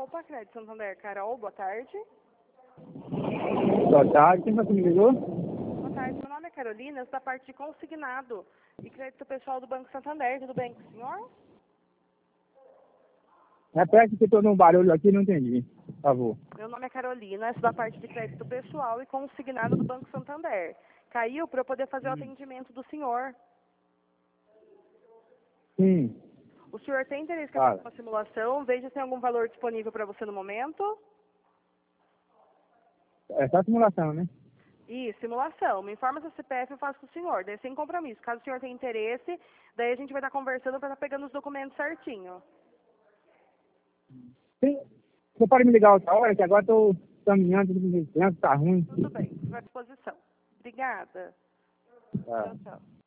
Opa, Crédito Santander, Carol, boa tarde. Boa tarde, quem você me ligou? Boa tarde, meu nome é Carolina, eu sou da parte de consignado e crédito pessoal do Banco Santander, tudo bem com o senhor? Repete que estou num barulho aqui, não entendi, por favor. Meu nome é Carolina, eu sou da parte de crédito pessoal e consignado do Banco Santander. Caiu para eu poder fazer o atendimento do senhor. Sim, O senhor tem interesse em claro. fazer uma simulação? Veja se tem algum valor disponível para você no momento. É só simulação, né? Isso, simulação. Me informa seu CPF, eu faço com o senhor. Daí sem compromisso. Caso o senhor tenha interesse, daí a gente vai estar conversando para estar pegando os documentos certinho. Sim, você pode me ligar outra hora, que agora estou caminhando, o tempo tá ruim. Tudo bem, estou à disposição. Obrigada. Tá. Tchau, tchau.